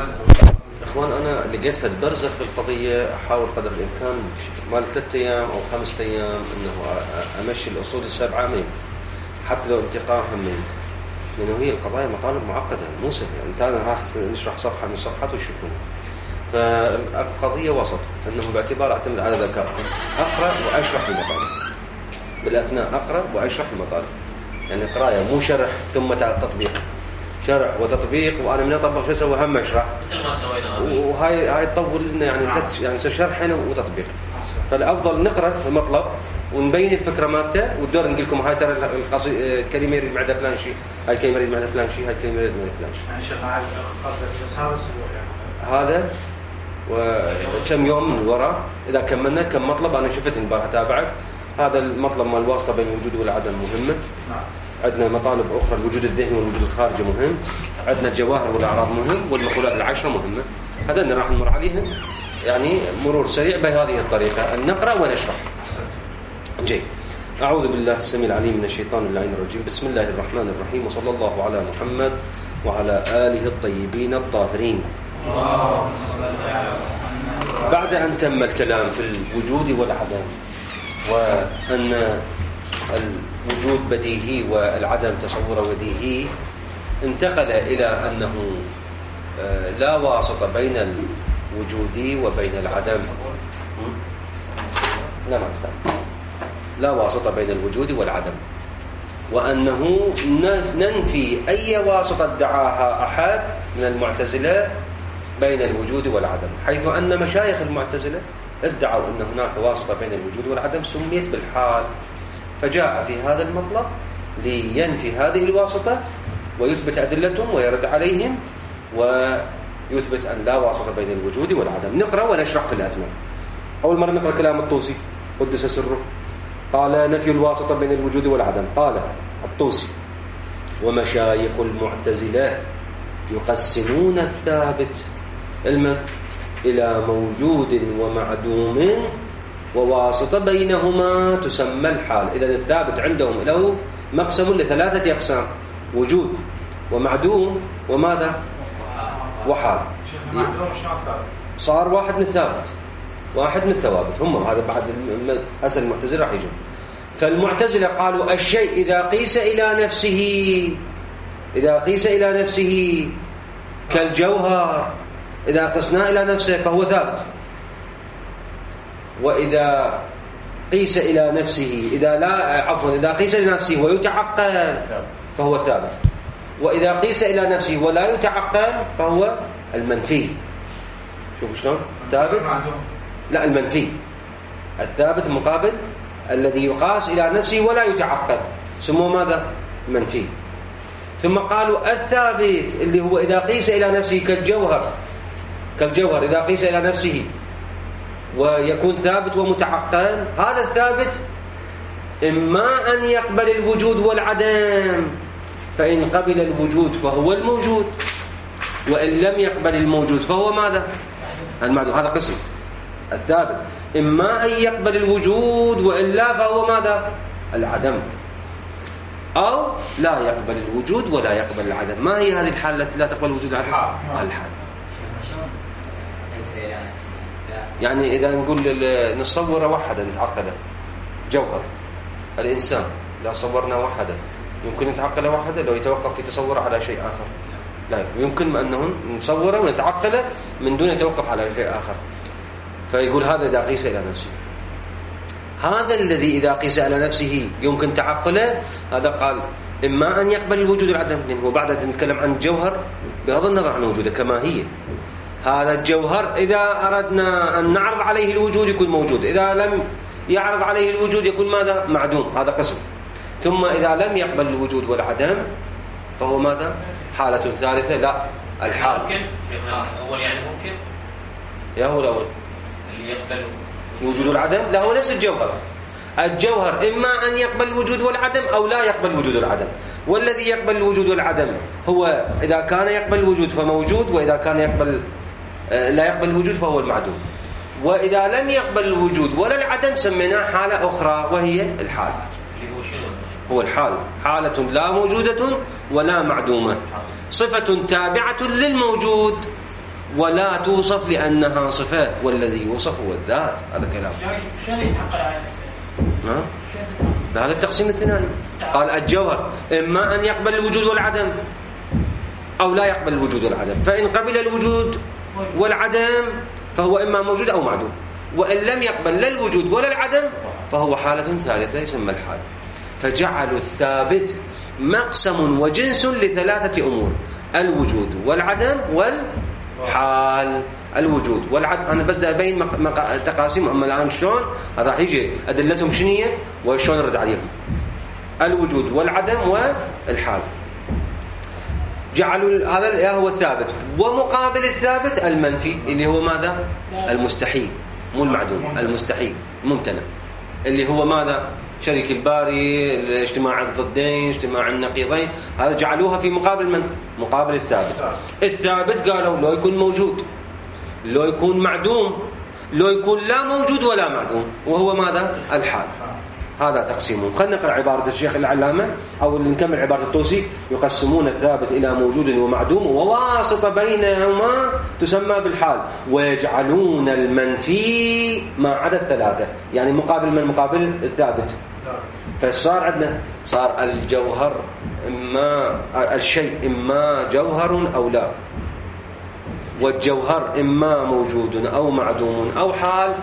اخوان انا لقيت فد برزخ في القضيه، احاول قدر الامكان مال 3 أيام او 5 أيام انه امشي الاصول ال7 منه حتى لو انتقاها منه، لانه هي القضايا مطالب معقده مو سهله. يعني انا راح نشرح صفحه من الصفحات وتشوفون. فالقضيه وسط انه باعتبار اعتمد على ذكائكم اقرا واشرح المطالب بالاثناء، اقرا واشرح المطالب، يعني قرايه مو شرح ثم تطبيق، شرح وتطبيق وانا من اطبق شو اسوي هم اشرح مثل ما سوينا وهاي تطول لنا يعني يعني يصير شرح هنا وتطبيق. فالافضل نقرا المطلب ونبين الفكره مالته، والدور نقول لكم هاي ترى الكلمه يريد معناتها فلان شيء، هاي الكلمه يريد معناتها فلان شيء، هاي الكلمه يريد معناتها فلان شيء. يعني شيخ هذا وكم يوم من وراء اذا كملنا كم مطلب انا شفت امبارح اتابعك. هذا المطلب مال الواسطه بين الوجود والعدم مهمه. عندنا مطالب اخرى الوجود الذهني والوجود الخارجي مهم، عندنا الجواهر والاعراض مهم، والمقولات ال10 مهمه. هذا راح نمر عليها يعني مرور سريع بهذه الطريقه، أن نقرا ونشرح. جيد. اعوذ بالله السميع العليم من الشيطان اللعين الرجيم. بسم الله الرحمن الرحيم، وصلى الله على محمد وعلى اله الطيبين الطاهرين. بعد أن تم الكلام في الوجود والعدم، وأن الوجود بديهي والعدم تصور بديهي، انتقل إلى أنه لا واسطة بين الوجود وبين العدم. لا واسطة بين الوجود والعدم، وأنه ننفي أي واسطة ادعاها أحد من المعتزلة بين الوجود والعدم، حيث أن مشايخ المعتزلة ادعوا أن هناك واسطة بين الوجود والعدم سميت بالحال، فجاء في هذا المطلب لينفي هذه الواسطة ويثبت أدلتهم ويرد عليهم ويثبت أن لا واسطة بين الوجود والعدم. نقرأ ونشرح في الأثناء. أول مرة نقرأ كلام الطوسي قدس سره. قال: نفي الواسطة بين الوجود والعدم. قال الطوسي: ومشايخ المعتزلة يقسمون الثابت إلى موجود ومعدوم وواسطة بينهما تسمى الحال. إذا الثابت عندهم له مقسم ل3 أقسام: وجود ومعدوم وماذا؟ وحال. صار واحد من الثابت، واحد من الثوابت. هم هذا بعد أسأل المعتزلة راح يجون. فالمعتزلة قالوا الشيء إذا قيس إلى نفسه كالجوهر، إذا قسنا إلى نفسه فهو ثابت. وإذا قيس إلى نفسه إذا قيس إلى نفسه ويتعقل فهو ثابت. وإذا قيس إلى نفسه ولا يتعقل فهو المنفي. شوفوا شلون ثابت؟ لا، المنفي. الثابت مقابل الذي يقاس إلى نفسه ولا يتعقل سموه ماذا؟ منفي. ثم قالوا الثابت اللي هو إذا قيس إلى نفسه كالجوهر إذا قيس إلى نفسه ويكون ثابت ومتعقل، هذا الثابت إما أن يقبل الوجود والعدم، فإن قبل الوجود فهو الموجود، وإن لم يقبل الموجود فهو ماذا؟ المعدوم. هذا قسم الثابت، إما أن يقبل الوجود وإلا فهو ماذا؟ العدم، أو لا يقبل الوجود ولا يقبل العدم. ما هي هذه الحالة التي لا تقبل الوجود والعدم؟ الحال. يعني إذا نقول نصور وحدا نتعقله، جوهر الإنسان إذا صورنا وحدا يمكن نتعقله وحدا لو يتوقف في تصوره على شيء آخر؟ لا، يمكن أنه نصوره ونتعقله من دون يتوقف على شيء آخر. فيقول هذا إذا قيس إلى نفسه. هذا الذي إذا قيس إلى نفسه يمكن تعقله، هذا قال إما أن يقبل الوجود والعدم، لأنه بعد نتكلم عن الجوهر بغض النظر عن وجوده كما هي. هذا الجوهر إذا أردنا أن نعرض عليه الوجود يكون موجود، إذا لم يعرض عليه الوجود يكون ماذا؟ معدوم. هذا قسم. ثم إذا لم يقبل الوجود والعدم فهو ماذا؟ حالة ثالثة. لا، الحال. ممكن شيخنا أول يعني ممكن يا هو الأول اللي يقبل الوجود والعدم. لا، هو ليس الجوهر. الجوهر إما أن يقبل الوجود والعدم أو لا يقبل الوجود والعدم. والذي يقبل الوجود والعدم هو إذا كان يقبل الوجود فموجود، وإذا كان يقبل لا يقبل الوجود فهو المعدوم. وإذا لم يقبل الوجود ولا العدم سميناه حالة أخرى وهي الحال. اللي هو شنو؟ هو الحال، حالة لا موجودة ولا معدومة، صفة تابعة للموجود ولا توصف لأنها صفات، والذي يوصف هو الذات. هذا كلام. شلون يتحقق على هذا التقسيم الثاني. قال الجوهر إما أن يقبل الوجود والعدم أو لا يقبل الوجود والعدم، فإن قبل الوجود والعدم فهو إما موجود أو معدوم، وإن لم يقبل لا الوجود ولا العدم فهو حالة ثالثة يسمى الحال. فجعلوا الثابت مقسم وجنس لثلاثة أمور: الوجود والعدم والحال. الوجود والعدم أنا بس أبين تقاسيم، أما الآن شلون هذا راح يجي أدلتهم شنية وشلون نرد عليهم. الوجود والعدم والحال جعلوا هذا هو الثابت، ومقابل الثابت المنفي اللي هو ماذا؟ المستحيل، مو المعدوم، المستحيل ممتنع، اللي هو ماذا؟ شريك الباري، اجتماع الضدين، اجتماع النقيضين، هذا جعلوها في مقابل من؟ مقابل الثابت. الثابت قالوا لو يكون موجود، لو يكون معدوم، لو يكون لا موجود ولا معدوم، وهو ماذا؟ الحال. هذا تقسيمهم. خلينا نقرأ عبارة الشيخ العلامة أو نكمل عبارة الطوسي. يقسمون الثابت إلى موجود ومعدوم وواسطة بينهما تسمى بالحال، ويجعلون المنفي ما عدا الثلاثة، يعني مقابل من؟ مقابل الثابت. فصار عندنا صار الجوهر إما الشيء إما جوهر أو لا، والجوهر إما موجود أو معدوم أو حال،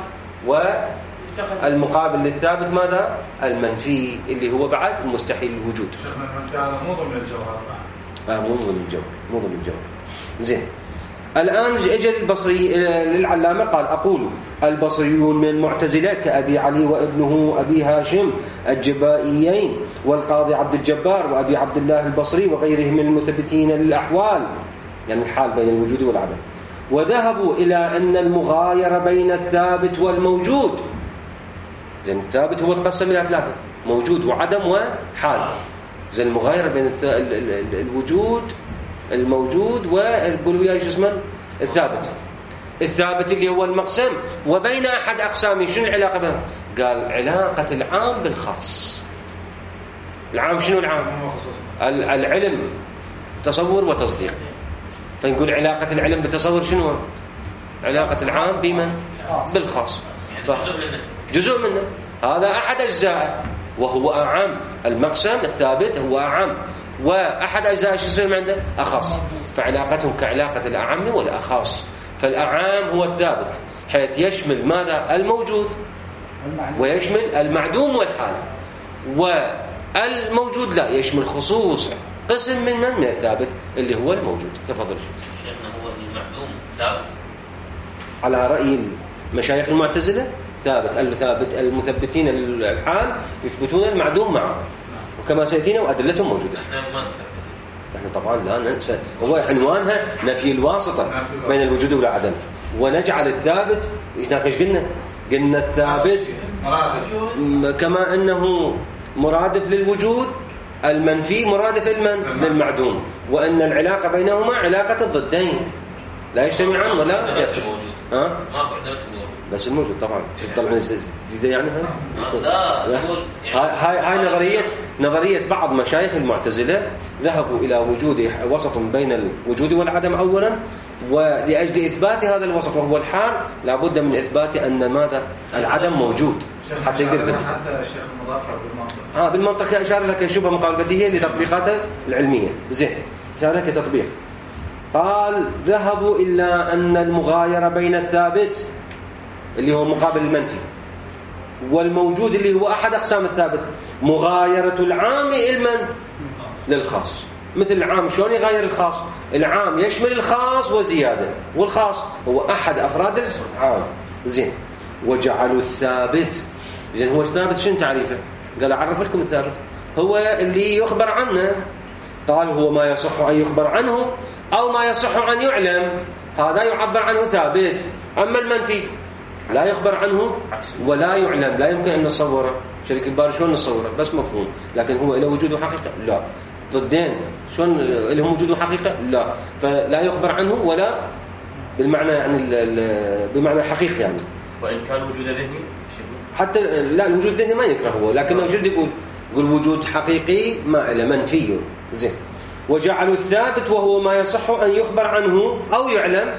والمقابل للثابت ماذا؟ المنفي اللي هو بعد المستحيل الوجود. مو ضمن الجوهر. مو ضمن الجوهر، مو ضمن الجوهر. زين. الآن اجى البصري للعلامة قال: أقول البصريون من المعتزلة كأبي علي وابنه أبي هاشم الجبائيين والقاضي عبد الجبار وأبي عبد الله البصري وغيرهم من المثبتين للأحوال، يعني الحال بين الوجود والعدم، وذهبوا إلى أن المغايرة بين الثابت والموجود، زين الثابت هو تقسم إلى ثلاثة: موجود وعدم وحال. زين المغايرة بين الوجود، الموجود، والقولوا وياي شو اسمه الثابت. الثابت اللي هو المقسم، وبين أحد أقسامه شنو العلاقة بينهم؟ قال علاقة العام بالخاص. العام شنو العام؟ العلم تصور وتصديق. فنقول علاقة العلم بالتصور شنو؟ علاقة العام بمن؟ بالخاص. جزء منه، هذا أحد أجزاء وهو أعم. المقسم الثابت هو أعم، وأحد أجزاء شو يصير عنده؟ أخص. فعلاقتهم كعلاقة الأعم والأخص. فالأعام هو الثابت حيث يشمل ماذا؟ الموجود، ويشمل المعدوم والحال. والموجود لا، يشمل خصوص قسم من الثابت اللي هو الموجود. تفضل شيخنا. هو المعدوم ثابت على رأي مشايخ المعتزلة ثابت. الثابت المثبتين الحال يثبتون المعدوم معه، وكما سيأتينا وأدلتهم موجودة. احنا طبعا لا ننسى، هو عنوانها نفي الواسطة بين الوجود والعدم، ونجعل الثابت ايش قلنا الثابت كما أنه مرادف للوجود، المنفي مرادف للمعدوم، وأن العلاقة بينهما علاقة الضدين لا يجتمعان ولا موجود. ما قلنا بس الموجود طبعا. طبعا جديدة يعني لا. هاي نظرية بعض مشايخ المعتزلة. ذهبوا إلى وجود وسط بين الوجود والعدم أولا، ولأجل إثبات هذا الوسط وهو الحال لابد من إثبات أن ماذا؟ العدم موجود حتى يقدر يثبت. حتى الشيخ المضافر بالمنطق. بالمنطق أشار لك شبه مقابل بديهية لتطبيقاته العلمية. زين، أشار لك تطبيق. قال ذهبوا إلى أن المغايرة بين الثابت اللي هو مقابل المنفي والموجود اللي هو أحد أقسام الثابت مغايرة العام للخاص. مثل العام شلون يغير الخاص؟ العام يشمل الخاص وزيادة، والخاص هو أحد أفراد العام. زين. وجعلوا الثابت، زين هو الثابت شنو تعريفه؟ قال أعرف لكم الثابت هو اللي يخبر عنه. قال هو ما يصح أن يخبر عنه أو ما يصح أن يعلم، هذا يعبر عنه ثابت. أما المنفي لا يخبر عنه ولا يعلم، لا يمكن أن نصوره. شريك الباري شلون نصوره؟ بس مفهوم، لكن هو إلى وجوده حقيقة لا. ضدين شلون لهم وجوده حقيقة لا. فلا يخبر عنه ولا بالمعنى يعني بمعنى الحقيقي يعني. وإن كان وجود ذهني حتى لا، الوجود الذهني ما يكره هو، لكنه جد يقول وجود حقيقي ما إلى منفي. زين. وجعلوا الثابت وهو ما يصح أن يخبر عنه أو يعلم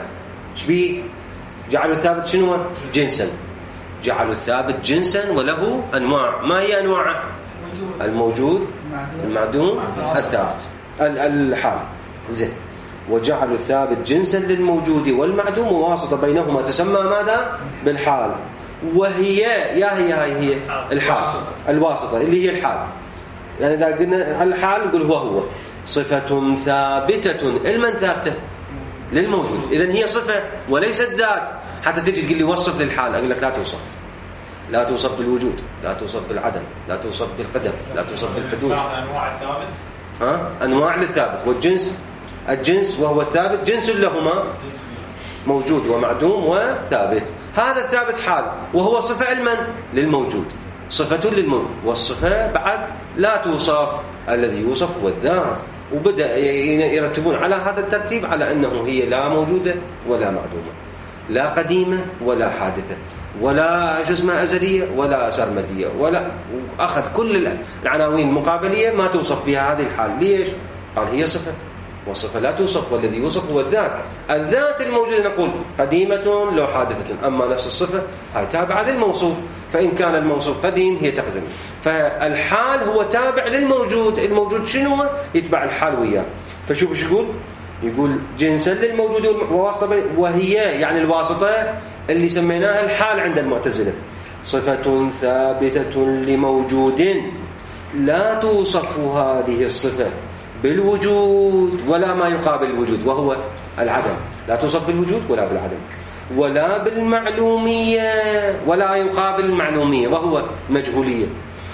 شبيه جعلوا الثابت شنو جنسا، جعلوا الثابت جنسا وله أنواع. ما هي أنواعه؟ الموجود، المعدوم، الثابت، الحال. زين. وجعلوا الثابت جنسا للموجود والمعدوم وواسطة بينهما تسمى ماذا؟ بالحال. وهي هي الحال، الواسطة اللي هي الحال. يعني إذا قلنا الحال نقول هو صفة ثابتة. المن ثابتة؟ للموجود. إذن هي صفة وليست ذات. حتى تجي تقول لي وصف للحال، أقول لك لا توصف، لا توصف بالوجود، لا توصف بالعدم، لا توصف بالقدم، لا توصف بالحدود. أنواع الثابت، أنواع للثابت. والجنس، الجنس وهو الثابت جنس لهما، موجود ومعدوم وثابت. هذا الثابت حال وهو صفة المن للموجود، صفة للموجود. والصفة بعد لا توصف، الذي يوصف هو الذات. وبدأ يرتبون على هذا الترتيب على أنه هي لا موجودة ولا معدومة، لا قديمة ولا حادثة، ولا أزلية ولا سرمدية، ولا أخذ كل العناوين المقابلية ما توصف فيها هذه الحال. ليش؟ قال هي صفة، والصفة لا توصف، والذي يوصف هو الذات. الذات الموجودة نقول قديمة لو حادثة، أما نفس الصفة هي تابعة للموصوف، فإن كان الموصوف قديم هي تقدم. فالحال هو تابع للموجود، الموجود شنو يتبع الحال وياه. فشوف ايش يقول جنسا للموجود وواسطة، وهي يعني الواسطة اللي سميناها الحال عند المعتزلة، صفة ثابتة لموجود لا توصف هذه الصفة بالوجود ولا ما يقابل الوجود وهو العدم. لا توصف بالوجود ولا بالعدم ولا بالمعلومية ولا يقابل المعلومية وهو مجهولية.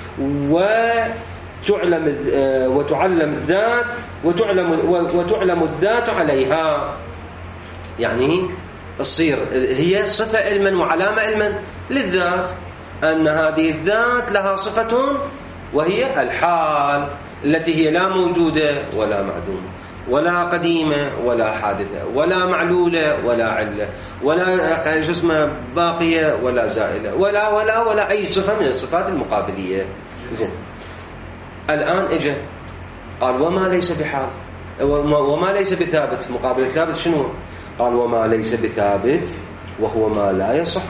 وتعلم الذات وتعلم الذات عليها، يعني تصير هي صفة علما وعلامة علما للذات، أن هذه الذات لها صفة وهي الحال التي هي لا موجودة ولا معدومة ولا قديمة ولا حادثة ولا معلولة ولا علة ولا باقية ولا زائلة ولا أي صفة من الصفات المقابلية. زين. الآن اجى قال وما ليس بحال وما ليس بثابت. مقابل الثابت شنو؟ قال وما ليس بثابت وهو ما لا يصح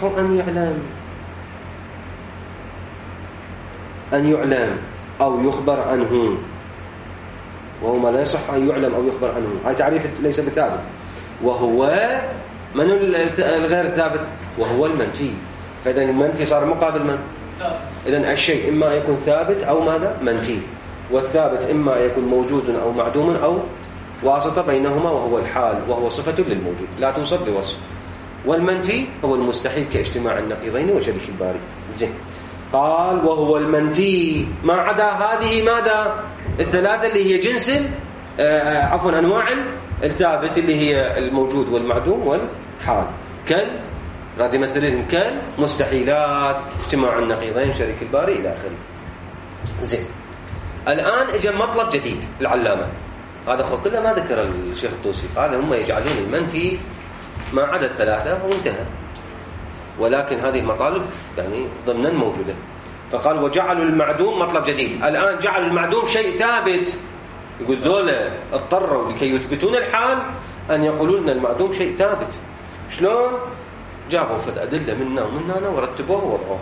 أن يعلم أو يخبر عنه. وهو ما لا يصح أن يعلم أو يخبر عنه، هاي تعريف ليس بثابت. وهو من الغير الثابت؟ وهو المنفي. فإذا المنفي صار مقابل من؟ إذن الشيء إما يكون ثابت أو ماذا؟ منفي. والثابت إما يكون موجود أو معدوم أو واسطة بينهما وهو الحال وهو صفة للموجود لا توصف بوصف. والمنفي هو المستحيل كاجتماع النقيضين وشبك الباري. زين. قال وهو المنفي ما عدا هذه ماذا؟ الثلاثة اللي هي جنس أنواع الثابت اللي هي الموجود والمعدوم والحال، راد يمثلين كالمستحيلات، اجتماع النقيضين، شريك الباري إلى آخره. زين. الآن اجى مطلب جديد العلامة، هذا كله ما ذكر الشيخ الطوسي، قال هم يجعلون المنفي ما عدا الثلاثة وانتهى، ولكن هذه المطالب يعني ضمنا موجودة. فقال وجعلوا المعدوم مطلب جديد. الآن جعلوا المعدوم شيء ثابت. يقول دولة اضطروا لكي يثبتون الحال أن يقولون أن المعدوم شيء ثابت. شلون؟ جابوا فد أدلة منا ومنا ورتبوها ووضعوها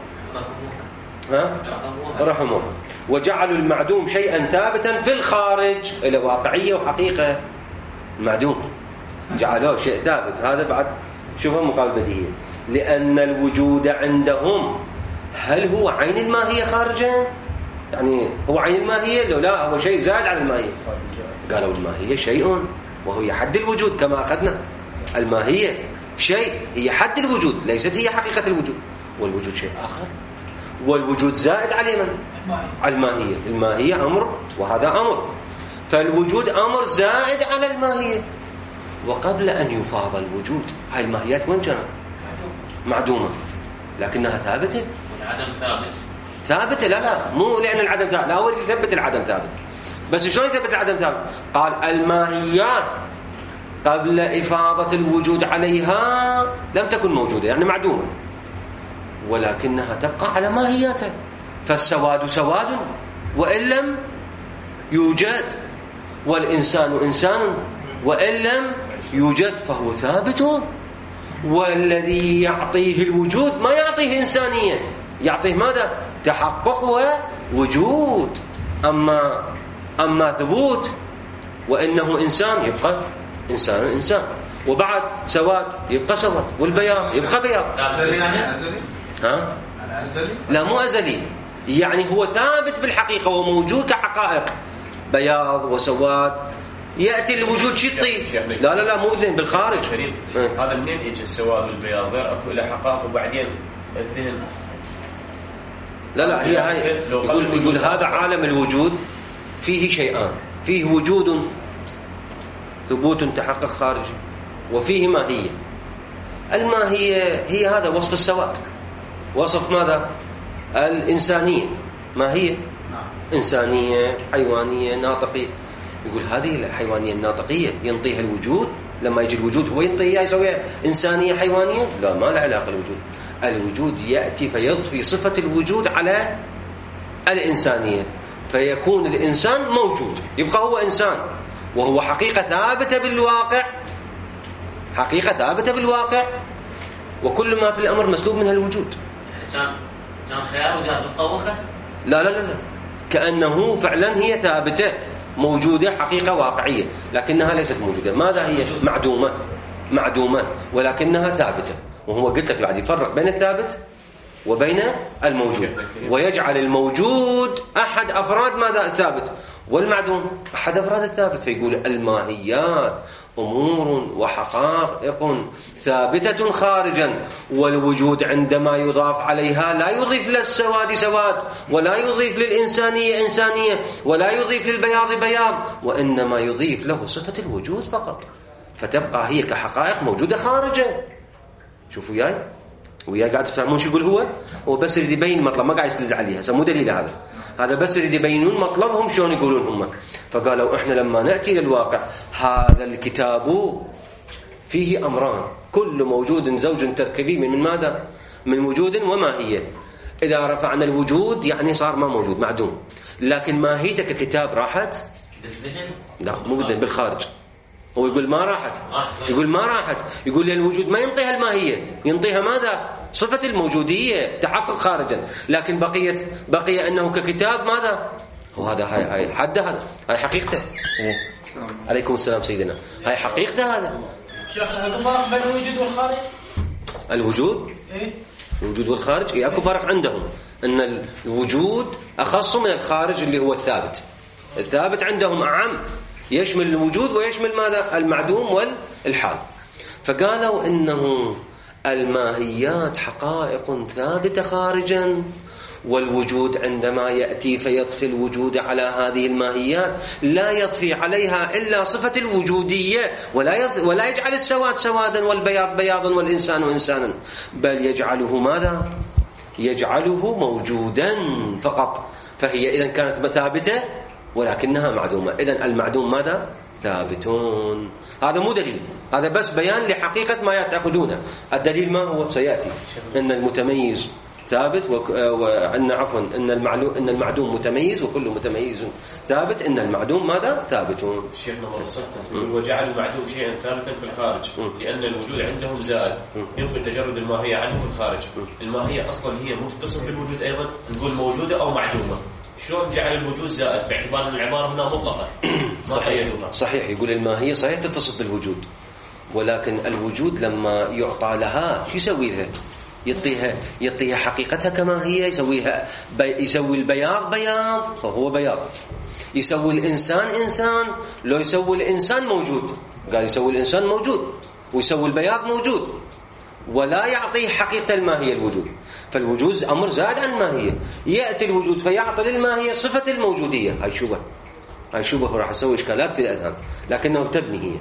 رحموها. وجعلوا المعدوم شيئا ثابتا في الخارج إلى واقعية وحقيقة. المعدوم جعلوه شيء ثابت، هذا بعد شوفوا مقابل بديهية. لأن الوجود عندهم هل هو عين الماهية خارجا؟ يعني هو عين الماهية لو لا هو شيء زائد على الماهية؟ قالوا الماهية شيء وهو حد الوجود كما أخذنا. الماهية شيء هي حد الوجود، ليست هي حقيقة الوجود، والوجود شيء آخر، والوجود زائد على من؟ على الماهية. الماهية أمر وهذا أمر، فالوجود أمر زائد على الماهية. وقبل أن يفاض الوجود هاي الماهيات وين كانت؟ معدومة، لكنها ثابتة. العدم ثابتة لا مو لأن العدم ثابت، لا هو يثبت العدم ثابت. بس شلون يثبت العدم ثابت؟ قال الماهيات قبل إفاضة الوجود عليها لم تكن موجودة، يعني معدومة، ولكنها تبقى على ماهياتها. فالسواد سواد وإن لم يوجد، والإنسان إنسان وإن لم يوجد، فهو ثابت. والذي يعطيه الوجود ما يعطيه إنسانية، يعطيه ماذا؟ تحقق ووجود. أما ثبوت وإنه إنسان يبقى إنسان، وبعد سواد يبقى سواد، والبياض يبقى بياض. ها؟ لا مو أزلي، يعني هو ثابت بالحقيقة وموجود كحقائق، بياض وسواد. يأتي الوجود شطي، لا مو ذهن بالخارج. هذا منين يجي السواد والبياض؟ غير أكو إلى حقائق وبعدين الذهن. لا هي هاي يقول هذا عالم الوجود فيه شيئان، فيه وجود ثبوت تحقق خارجي، وفيه ماهية. الماهية هي هذا وصف السواد، وصف ماذا؟ الإنسانية. ماهية إنسانية حيوانية ناطقية. يقول هذه الحيوانية الناطقية ينطيها الوجود، لما يجي الوجود هو ينطيها يسويها إنسانية حيوانية؟ لا، ما له علاقة. الوجود يأتي فيضفي صفة الوجود على الإنسانية، فيكون الإنسان موجود، يبقى هو إنسان، وهو حقيقة ثابتة بالواقع، وكل ما في الأمر مسلوب منها الوجود. كان خيال وجهة مصطوخة؟ لا، كأنه فعلا هي ثابتة موجودة، حقيقة واقعية، لكنها ليست موجودة. ماذا هي؟ معدومة ولكنها ثابتة. وهو قلت لك بعد يفرق بين الثابت وبين الموجود، ويجعل الموجود أحد أفراد ماذا؟ الثابت، والمعدوم أحد أفراد الثابت. فيقول الماهيات أمور وحقائق ثابتة خارجا، والوجود عندما يضاف عليها لا يضيف للسواد سواد، ولا يضيف للإنسانية إنسانية، ولا يضيف للبياض بياض، وإنما يضيف له صفة الوجود فقط، فتبقى هي كحقائق موجودة خارجا. شوفوا وياي قاعد تفهمون شو يقول هو بس يريد يبين مطلب، ما قاعد يستدل عليها، سمو دليل هذا بس يريد يبينون مطلبهم شلون يقولون هم. فقالوا احنا لما نأتي للواقع هذا الكتاب فيه أمران، كل موجود زوج تركيبي من ماذا؟ من وجود وماهية. إذا رفعنا الوجود يعني صار ما موجود، معدوم، لكن ماهيته ككتاب راحت؟ لا مو بالذهن، بالخارج. هو يقول ما راحت، يقول الوجود ما ينطيها الماهية، ينطيها ماذا؟ صفة الموجودية، تحقق خارجا، لكن بقي أنه ككتاب ماذا؟ وهذا هاي حد هاي حقيقته. عليكم السلام سيدنا. هاي حقيقته هذا. شيخنا اكو فرق بين الوجود والخارج؟ الوجود والخارج اكو فرق عندهم، ان الوجود اخص من الخارج اللي هو الثابت عندهم أعم، يشمل الوجود ويشمل ماذا؟ المعدوم والحال. فقالوا إنه الماهيات حقائق ثابتة خارجا، والوجود عندما يأتي فيضفي الوجود على هذه الماهيات لا يضفي عليها إلا صفة الوجودية، ولا يجعل السواد سوادا والبياض بياضا والإنسان إنسانا، بل يجعله ماذا؟ يجعله موجودا فقط. فهي إذن كانت ثابتة ولكنها معدومة. إذن المعدوم ماذا؟ ثابتون. هذا مو دليل، هذا بس بيان لحقيقة ما يعتقدونه. الدليل ما هو؟ سيأتي. إن المتميز ثابت وأن إن المعدوم متميز، وكل متميز ثابت. إن المعدوم ماذا؟ ثابتون. شيخنا وجعل المعدوم شيئا ثابتا في الخارج، لأن الوجود عندهم زائد، يمكن تجرد الماهية عنه في الخارج. الماهية أصلا هي متصف بالوجود أيضا، نقول موجودة أو معدومة. شلون جعل الوجود زائد باعتبار أن العبارة هنا مطلقة؟ صحيح يقول الماهية صحيح تتصف بالوجود، ولكن الوجود لما يعطى لها شو يسوي لها؟ يعطيها حقيقتها كما هي، يسوي البياض بياض فهو بياض، يسوي الإنسان إنسان لو يسوي الإنسان موجود، قال يسوي الإنسان موجود ويسوي البياض موجود، ولا يعطيه حقيقة الماهية الوجود. فالوجود أمر زائد عن الماهية. يأتي الوجود فيعطي للماهية صفة الموجودية. هاي شبه راح يسوي إشكالات في الأذهان، لكنه تبني هي.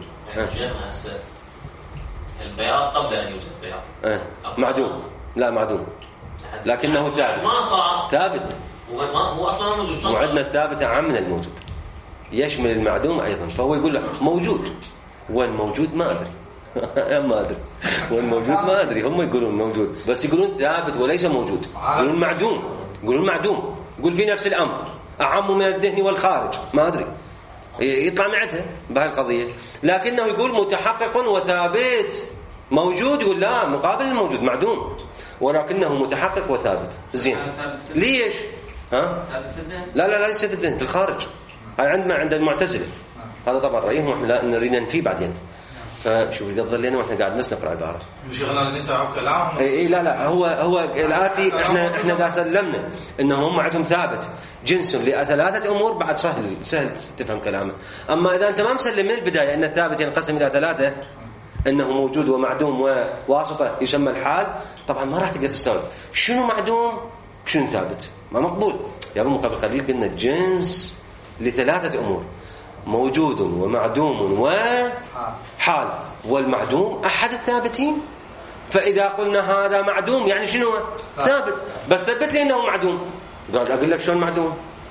البياض قبل أن يوجد بياض معدوم، لا معدوم لكنه ثابت. ما صار ثابت، هو أصلا موجود. وعندنا الثابت أعم من الموجود، يشمل المعدوم أيضا. فهو يقول موجود، وين موجود ما أدري ما أدري وين موجود ما أدري. هم يقولون موجود بس يقولون ثابت وليس موجود، يقولون معدوم، يقول في نفس الأمر أعم من الذهن والخارج، ما أدري يطلع معتها بهالقضية. لكنه يقول متحقق وثابت، موجود يقول لا مقابل الموجود معدوم ولكنه متحقق وثابت. زين ليش؟ ها؟ لا ليس في الذهن، في الخارج. هاي عندنا عند المعتزلة. هذا طبعا رأيهم واحنا لا نريد ننفيه بعدين. فشوف يقدر لنا واحنا قاعد نقرأ عبارة. وشغلنا نسعى كلامهم. اي لا هو الآتي احنا ذا سلمنا انه هم عندهم ثابت جنس لثلاثة امور، بعد سهل تفهم كلامه. اما اذا انت ما مسلم من البداية ان الثابت ينقسم الى ثلاثة، انه موجود ومعدوم وواسطة يسمى الحال، طبعا ما راح تقدر تستوعب شنو معدوم شنو ثابت، ما مقبول. يا ابو قبل قليل قلنا الجنس لثلاثة امور، موجود ومعدوم وحال، والمعدوم أحد الثابتين. فإذا قلنا هذا معدوم يعني شنو؟ ثابت. بس ثبت لي أنه معدوم. قال أقول لك شلون معدوم؟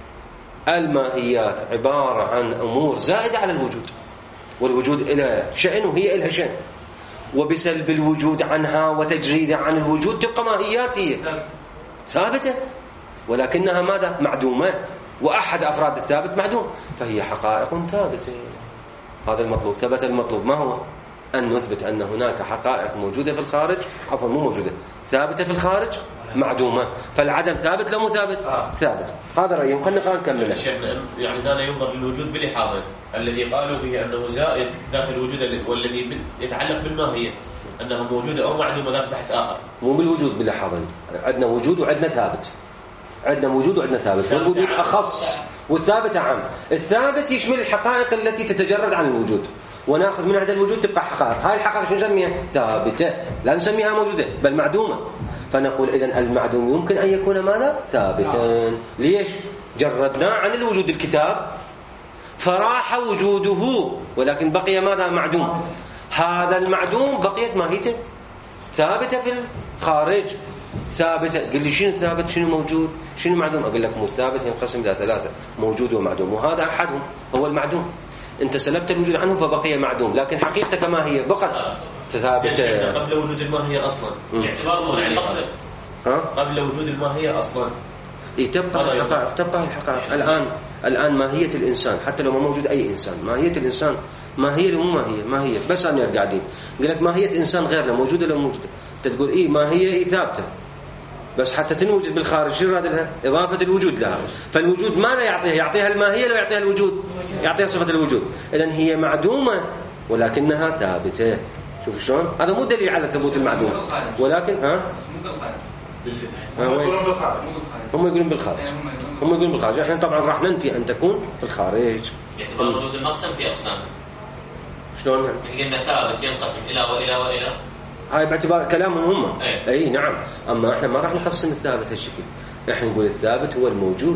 الماهيات عبارة عن أمور زائدة على الوجود، والوجود إلى شأن وهي إلها شأن، وبسلب الوجود عنها وتجريدها عن الوجود تبقى ماهيات هي ثابتة، ولكنها ماذا؟ معدومة، وأحد أفراد الثابت معدوم، فهي حقائق ثابتة. هذا المطلوب. ثبت المطلوب ما هو؟ أن نثبت أن هناك حقائق موجودة في الخارج، عفوا مو موجودة، ثابتة في الخارج معدومة. فالعدم ثابت لا مو ثابت؟ ثابت. هذا رأيهم. خلينا نكمل. يعني هذا ينظر للوجود بالإحاضة الذي قالوا به أنه زائد داخل الوجود، والذي يتعلق بالماهية أنه موجودة أو معدومة، ذاك بحث آخر. مو بالوجود بالإحاضة، عندنا وجود وعندنا ثابت. عندنا وجود وعندنا ثابت، والوجود أخص والثابت عام. الثابت يشمل الحقائق التي تتجرد عن الوجود، وناخذ من هذا الوجود تبقى حقائق. هاي الحقائق شو نسميها؟ ثابتة، لا نسميها موجودة بل معدومة. فنقول إذن المعدوم يمكن أن يكون ماذا؟ ثابتا. ليش؟ جردناه عن الوجود الكتاب فراح وجوده، ولكن بقي ماذا؟ معدوم. هذا المعدوم بقيت ماهيته ثابتة في الخارج، ثابتة. قل لي شنو ثابت شنو موجود شنو معدوم؟ أقول لك الثابت ينقسم إلى ثلاثة، موجود ومعدوم، وهذا أحدهم هو المعدوم. أنت سلبت الوجود عنه فبقي معدوم، لكن حقيقتك ما هي؟ بقت ثابتة قبل وجود الماهية أصلا. قبل وجود الماهية أصلا تبقى الحقائق. الآن ماهية الإنسان حتى لو ما موجود أي إنسان، ماهية الإنسان ماهية لو مو ماهية بس أنا قاعدين يقول لك ماهية إنسان غيرنا موجودة لو موجودة، تقول إيه ماهية ثابتة، بس حتى تنوجد بالخارج شو راد لها؟ إضافة الوجود لها. فالوجود ماذا يعطيها؟ يعطيها الماهية لو يعطيها الوجود؟ يعطيها صفة الوجود. إذن هي معدومة ولكنها ثابتة. شوف شلون؟ هذا مو دليل على ثبوت المعدوم، ولكن هم يقولون بالخارج. هم يقولون بالخارج. احنا طبعا راح ننفي ان تكون في الخارج. يعتبر وجود المقسم في اقسام. شلون يعني قلنا ثابت ينقسم الى والى والى، هاي باعتبار كلامهم هم. اي نعم. اما احنا ما راح نقسم الثابت هالشكل. احنا نقول الثابت هو الموجود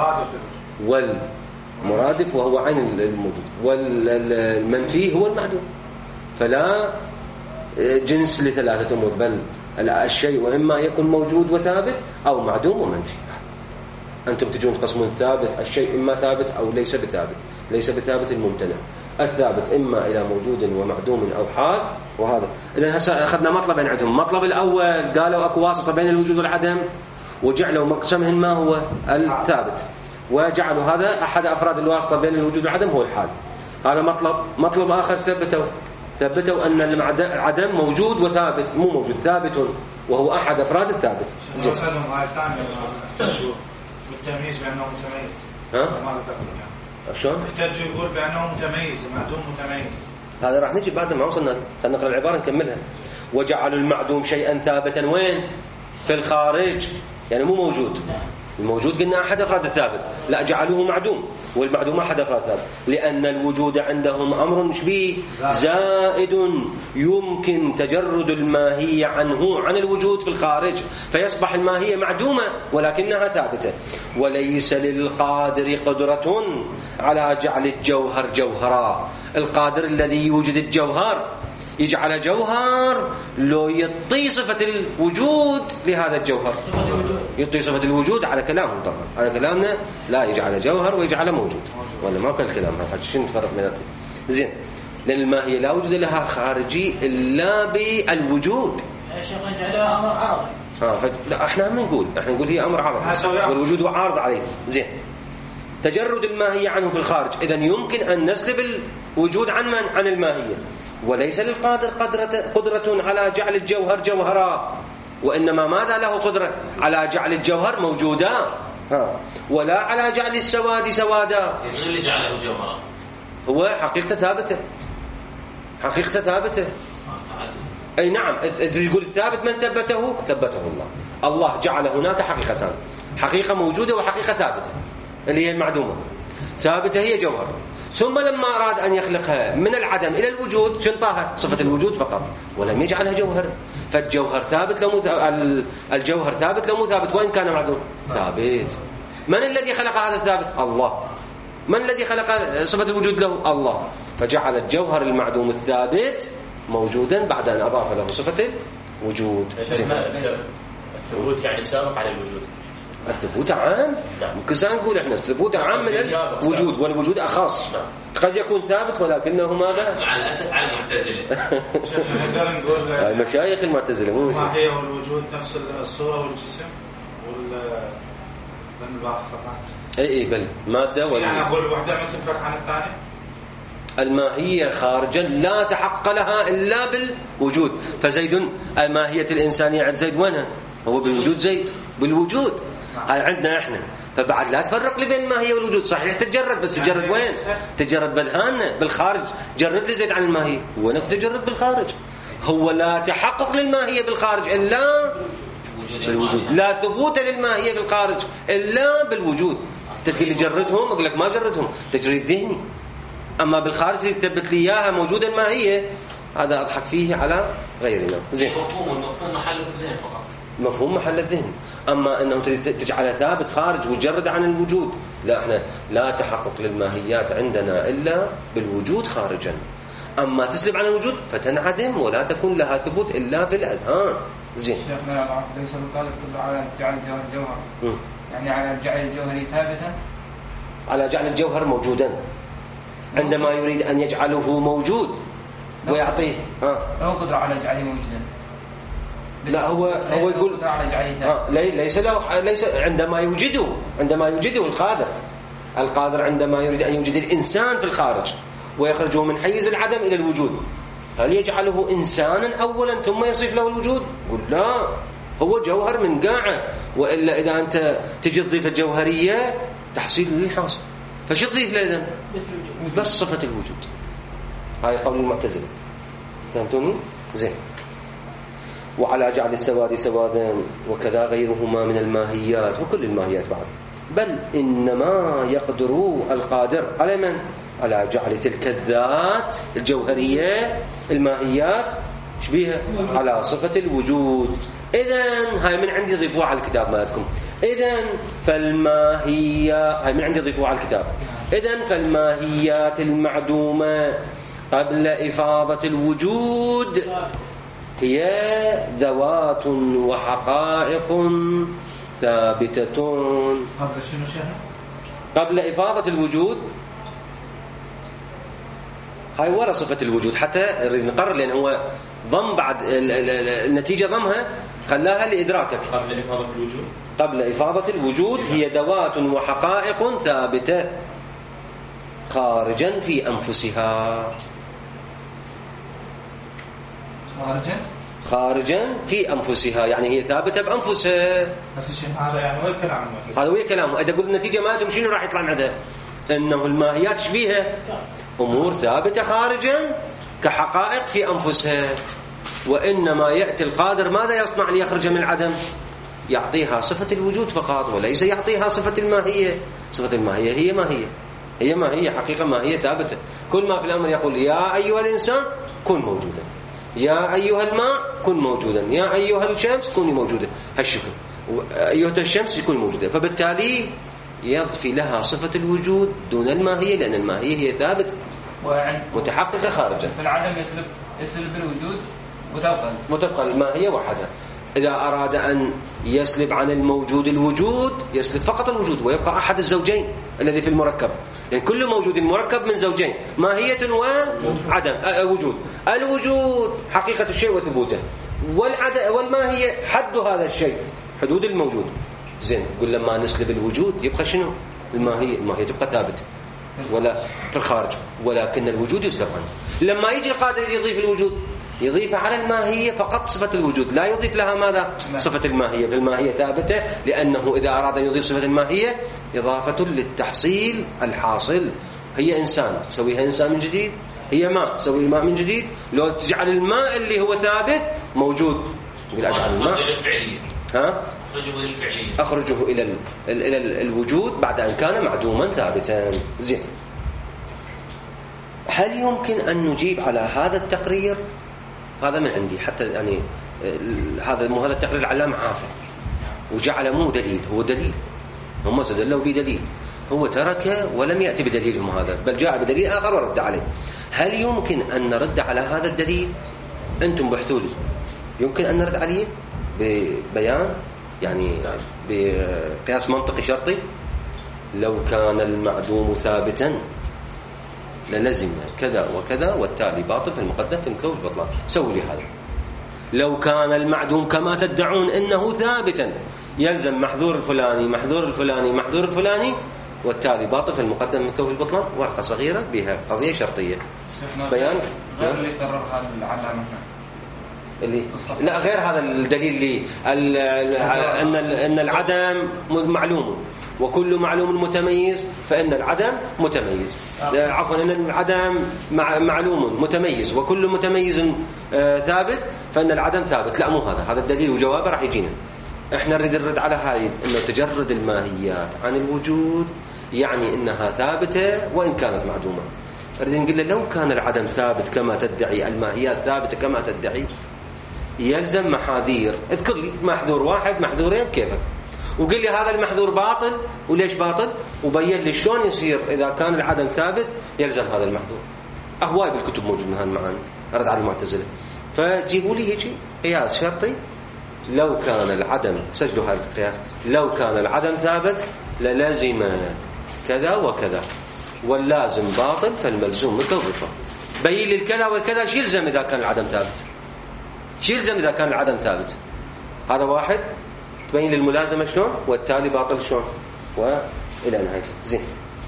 والمرادف وهو عين الموجود، والمنفي هو المعدوم. فلا جنس لثلاثة أمور، بل الشيء وإما يكون موجود وثابت أو معدوم ومنفي. أنتم تجون تقسمون الثابت، الشيء إما ثابت أو ليس بثابت. ليس بثابت الممتنع، الثابت إما إلى موجود ومعدوم أو حال. وهذا إذن هسه أخذنا مطلبين عندهم. مطلب الأول قالوا أكو واسطة بين الوجود والعدم، وجعلوا مقسمهم ما هو؟ الثابت، وجعلوا هذا أحد أفراد الواسطة بين الوجود والعدم هو الحال. هذا مطلب آخر ثبتوا أن العدم موجود وثابت، مو موجود ثابت، وهو أحد أفراد الثابت. زين. بالتمييز بأنه متميز. شلون؟ يحتاج يقول بأنه متميز، معدوم متميز. هذا راح نجي بعد ما وصلنا، خلينا نقرأ العبارة نكملها. وجعلوا المعدوم شيئا ثابتا وين؟ في الخارج، يعني مو موجود. الموجود قلنا أحد أفراد الثابت، لا جعلوه معدوم، والمعدوم أحد أفراد الثابت، لأن الوجود عندهم أمر شبيه زائد يمكن تجرد الماهية عنه عن الوجود في الخارج، فيصبح الماهية معدومة ولكنها ثابتة. وليس للقادر قدرة على جعل الجوهر جوهرا. القادر الذي يوجد الجوهر يجعل جوهر لو يعطي صفة الوجود لهذا الجوهر، يعطي صفة الوجود على كلامهم. طبعا على كلامنا لا يجعل جوهر ويجعل موجود، ولا ما كل كلام هذا شنو نفرق بيناتهم. زين، لأن الماهية لا وجود لها خارجي إلا بالوجود. يا شيخ نجعلها أمر عرضي. لا احنا نقول هي أمر عرضي والوجود هو عارض عليه. زين، تجرد الماهية عنه في الخارج، إذن يمكن أن نسلب الوجود عن الماهية، وليس للقادر قدرة على جعل الجوهر جوهرا، وإنما ماذا له قدرة على جعل الجوهر موجودا، ولا على جعل السواد سوادا. من اللي جعله جوهرا؟ هو حقيقة ثابتة، حقيقة ثابتة. أي نعم، يقول الثابت من ثبته؟ ثبته الله. الله جعل هناك حقيقتان، حقيقة موجودة وحقيقة ثابتة اللي هي المعدومة. ثابتة هي جوهر، ثم لما أراد أن يخلقها من العدم إلى الوجود شنطاها صفة الوجود فقط، ولم يجعلها جوهر. فالجوهر ثابت لو الجوهر ثابت لو مو ثابت، وإن كان معدوم ثابت. من الذي خلق هذا الثابت؟ الله. من الذي خلق صفة الوجود له؟ الله. فجعل الجوهر المعدوم الثابت موجودا بعد أن أضاف له صفة الوجود. الثبوت يعني سابق على الوجود. الثبوت عام، ممكن نقول احنا الثبوت عام من الوجود، والوجود أخص. قد يكون ثابت ولكنه ماذا؟ مع الأسف على المعتزلة. نقدر نقول مشايخ المعتزلة مو ما هي والوجود نفس الصورة والجسم والباخرات. اي بل ماذا يعني أقول واحدة ما تفرق عن الثانية. الماهية خارجا لا تحقق لها إلا بالوجود. فزيد الماهية الإنسانية عند زيد وينها؟ هو بالوجود. زيد بالوجود عندنا احنا. فبعد لا تفرق لي بين الماهية والوجود. صحيح تجرد، بس تجرد وين؟ تجرد بذهاننا بالخارج. جرد لي زيد عن الماهية، وانك تجرد بالخارج. هو لا تحقق للماهية بالخارج إلا بالوجود، لا ثبوت للماهية بالخارج إلا بالوجود. تقول لي جردهم، أقول لك ما جردهم، تجريد ذهني. أما بالخارج اللي تثبت لي إياها موجودة الماهية، هذا أضحك فيه على غيرنا. زين، مفهوم محل الذهن فقط، مفهوم محل الذهن. أما أنه تجعل ثابت خارج وتجرد عن الوجود، لا، احنا لا تحقق للماهيات عندنا إلا بالوجود خارجا. أما تسلب عن الوجود فتنعدم ولا تكون لها ثبوت إلا في الأذهان. زين، شيخنا ليس القادر قدر على جعل الجوهر جوهر، يعني على جعل الجوهر ثابتا، على جعل الجوهر موجودا عندما يريد أن يجعله موجود ويعطيه. له قدرة على جعله موجودا. لا، هو يقول ليس له، ليس عندما يوجده القادر عندما يريد أن يوجد الإنسان في الخارج ويخرجه من حيز العدم إلى الوجود، هل يجعله إنسانا أولا ثم يصف له الوجود؟ قل لا، هو جوهر من قاعة. وإلا إذا أنت تجي تضيف الجوهرية تحصيل للحاصل، فشو تضيف له إذن؟ بس صفة الوجود. هاي قول المعتزلة. فهمتوني؟ زين. وعلى جعل السواد سوادا وكذا غيرهما من الماهيات، وكل الماهيات بعد. بل إنما يقدر القادر على من؟ على جعل تلك الذات الجوهرية الماهيات شبيها على صفة الوجود. إذن هاي من عندي ضيفوها على الكتاب مالتكم. إذن فالماهية هاي من عندي ضيفوها على الكتاب. إذن فالماهيات المعدومة قبل إفاضة الوجود هي ذوات وحقائق ثابتة. قبل شنو شهر؟ قبل إفاضة الوجود. هاي ورا صفة الوجود حتى نقرر، لأن هو ضم بعد النتيجة ضمها خلاها لإدراكك. قبل إفاضة الوجود هي ذوات وحقائق ثابتة خارجا في أنفسها. خارجا في أنفسها يعني هي ثابتة بأنفسها. بس الشيء هذا يعني هو كلامه. هذا هو كلامه. إذا قلت النتيجة مالتهم شنو راح يطلع عندها؟ إنه الماهيات شبيها أمور ثابتة خارجا كحقائق في أنفسها. وإنما يأتي القادر ماذا يصنع ليخرج من العدم؟ يعطيها صفة الوجود فقط، وليس يعطيها صفة الماهية. صفة الماهية هي ماهية، هي ماهية حقيقة، ماهية ثابتة. كل ما في الأمر يقول يا أيها الإنسان كن موجودا، يا أيها الماء كن موجودا، يا أيها الشمس كوني موجودة، هالشكل، أيها الشمس يكون موجودة. فبالتالي يضفي لها صفة الوجود دون الماهية، لأن الماهية هي ثابتة متحققة خارجا. فالعدم يسلب الوجود وتبقى الماهية وحدها. إذا أراد أن يسلب عن الموجود الوجود يسلب فقط الوجود ويبقى أحد الزوجين الذي في المركب. يعني كل موجود مركب من زوجين، ماهية وعدم. الوجود حقيقة الشيء وثبوته، والماهية حد هذا الشيء، حدود الموجود. زين، قل لما نسلب الوجود يبقى شنو؟ الماهية تبقى ثابتة. ولا في الخارج، ولكن الوجود يسلب عنه. لما يجي القادر يضيف الوجود يضيف على الماهية فقط صفة الوجود، لا يضيف لها ماذا؟ صفة الماهية. فالماهية ثابتة، لأنه إذا أراد أن يضيف صفة الماهية إضافة للتحصيل الحاصل. هي إنسان سويها إنسان من جديد، هي ماء سوي ماء من جديد. لو تجعل الماء اللي هو ثابت موجود، يقول أجعل الماء أخرجه إلى الوجود بعد أن كان معدوما ثابتا. زين، هل يمكن أن نجيب على هذا التقرير؟ هذا من عندي حتى يعني هذا التقرير العلامة عافى وجعل مو دليل، هو دليل، هم استدلوا بدليل، هو ترك ولم يأتي بدليلهم هذا، بل جاء بدليل آخر ورد عليه. هل يمكن أن نرد على هذا الدليل؟ أنتم بحثوا لي، يمكن أن نرد عليه ببيان يعني بقياس منطقي شرطي. لو كان المعدوم ثابتا للزم كذا وكذا والتالي باطل في المقدم في مثله البطلان. سووا لي هذا. لو كان المعدوم كما تدعون إنه ثابتا يلزم محذور الفلاني محذور الفلاني محذور الفلاني والتالي باطل في المقدم مثله في البطلان. ورقة صغيرة بها قضية شرطية بيان غير اللي قرر هذا العلامة اللي لا غير هذا الدليل اللي أن العدم معلوم وكل معلوم متميز فإن العدم متميز. عفوا أن العدم معلوم متميز وكل متميز ثابت فإن العدم ثابت. لا مو هذا الدليل وجوابه راح يجينا. احنا نريد نرد على هذه انه تجرد الماهيات عن الوجود يعني انها ثابته وان كانت معدومه. نريد نقول له لو كان العدم ثابت كما تدعي الماهيات ثابته كما تدعي يلزم محاذير. اذكر لي محذور واحد محذورين كيفك وقل لي هذا المحذور باطل وليش باطل وبين لي شلون يصير اذا كان العدم ثابت يلزم هذا المحذور. هواي بالكتب موجود من هالمعاني. ارد على المعتزله فجيبوا لي هيك قياس شرطي لو كان العدم سجلوا هذا القياس لو كان العدم ثابت للازم كذا وكذا واللازم باطل فالملزوم متوقف. بين لي الكذا والكذا شو يلزم اذا كان العدم ثابت شو يلزم اذا كان العدم ثابت. هذا واحد تبين لي الملازمه شلون والتالي باطل شلون والى نهايه. زين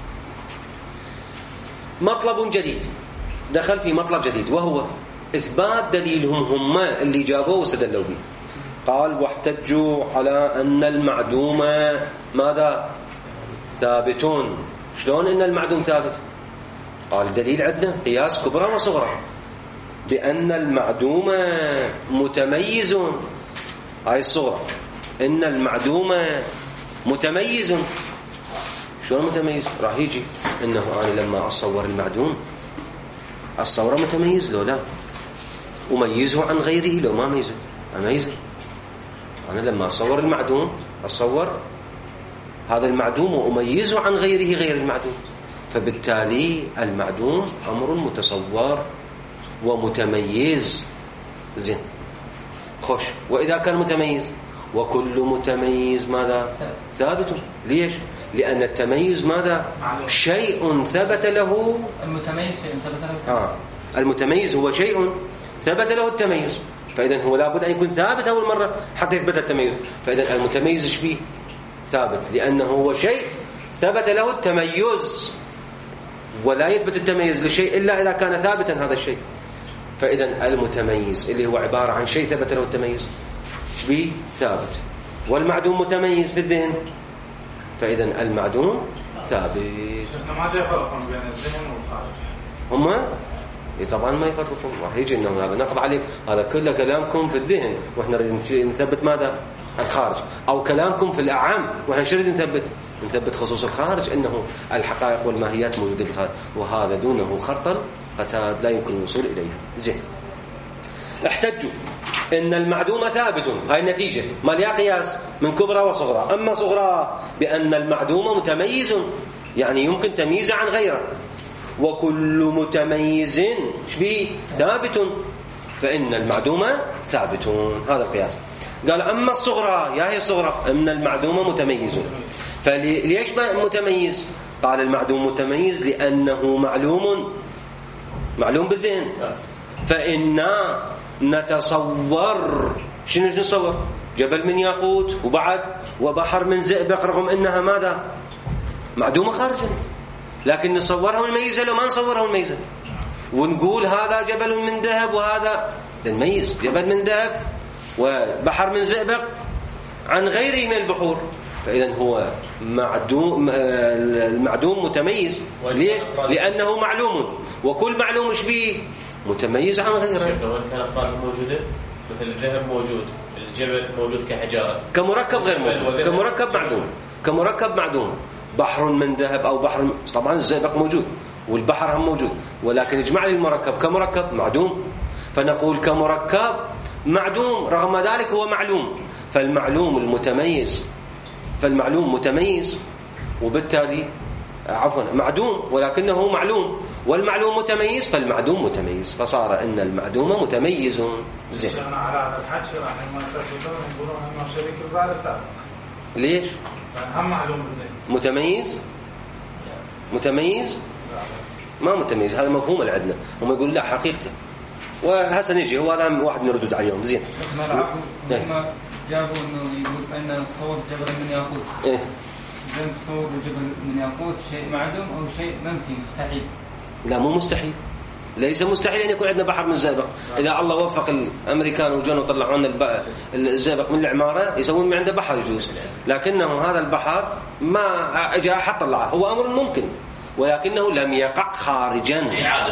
مطلب جديد دخل في مطلب جديد وهو اثبات دليلهم هم اللي جابوه واستدلوا به. قال واحتجوا على أن المعدوم ماذا ثابتون. شلون إن المعدوم ثابت؟ قال الدليل عندنا قياس كبرى وصغرى بأن المعدوم متميز. هاي الصغرى إن المعدوم متميز. شلون متميز؟ راح يجي إنه أنا لما أصور المعدوم الصورة متميز لو لا أميزه عن غيره لو ما ميزه أميزه. أنا لما أصور المعدوم أصور هذا المعدوم وأميزه عن غيره غير المعدوم. فبالتالي المعدوم أمر متصور ومتميز. زين خوش. وإذا كان متميز وكل متميز ماذا ثابت. ليش؟ لأن التميز ماذا شيء ثبت له. المتميز شيء ثبت له. المتميز هو شيء ثبت له التميز. فإذا هو لابد أن يكون ثابت أول مرة حتى يثبت التميز. فإذا المتميز شبيه ثابت لأنه هو شيء ثبت له التميز ولا يثبت التميز لشيء إلا إذا كان ثابتا هذا الشيء. فإذا المتميز اللي هو عبارة عن شيء ثبت له التميز شبيه ثابت والمعدوم متميز في الذهن. فإذا المعدوم ثابت. ما جاء فرق بين الذهن والخارج. هما طبعا ما يفرقون. راح يجي انه هذا نقض عليك هذا كله كلامكم في الذهن واحنا نريد نثبت ماذا الخارج او كلامكم في الاعم واحنا نريد نثبت خصوص الخارج انه الحقائق والماهيات موجوده بالخارج وهذا دونه خرطل فتاد لا يمكن الوصول اليه. زين احتجوا ان المعدوم ثابت. هاي النتيجه ما لها قياس من كبرى وصغرى. اما صغرى بان المعدوم متميز يعني يمكن تمييزه عن غيره وكل متميز شبيه ثابت فإن المعدوم ثابت. هذا القياس. قال أما الصغرى يا هي الصغرى أن المعدوم متميز. فليش متميز؟ قال المعدوم متميز لأنه معلوم بالذهن. فإنا نتصور شنو نتصور جبل من ياقوت وبعد وبحر من زئبق رغم أنها ماذا معدومة خارجا. لكن نصورها ونميزها لو ما نصورها ونميزها، ونقول هذا جبل من ذهب وهذا نميز جبل من ذهب وبحر من زئبق عن غيره من البحور. فإذا هو معدوم، المعدوم متميز. ليه؟ لأنه معلوم، وكل معلوم به متميز عن غيره. لو كانت قاعدة موجودة مثل الذهب موجود، الجبل موجود كحجارة، كمركب غير موجود، كمركب معدوم، كمركب معدوم. بحر من ذهب أو بحر، طبعا الزئبق موجود والبحر هم موجود، ولكن اجمع لي المركب كمركب معدوم، فنقول كمركب معدوم، رغم ذلك هو معلوم. فالمعلوم المتميز، فالمعلوم متميز، وبالتالي عفوا معدوم ولكنه معلوم، والمعلوم متميز فالمعدوم متميز، فصار ان المعدوم متميز. زين. احنا على هذا الحكي راح نقولون انه شريك البعض ثابت. ليش؟ هم معلوم بالذهن. متميز؟ متميز؟ ما متميز، هذا مفهوم اللي عندنا. هم يقول لا حقيقته، وهسه نجي هو هذا واحد نردد عليهم. زين. هم جابوا انه يقول ان تصور جبل من ياقوت. ايه. زين تصور جبل من ياقوت شيء معدوم او شيء منفي مستحيل؟ لا مو مستحيل، ليس مستحيل ان يكون عندنا بحر من الزئبق. اذا الله وفق الامريكان وجنوا طلعوا لنا الزئبق من العماره يسوون من عنده بحر يجوز، لكنه هذا البحر ما اجى احد طلعه، هو امر ممكن ولكنه لم يقع خارجا،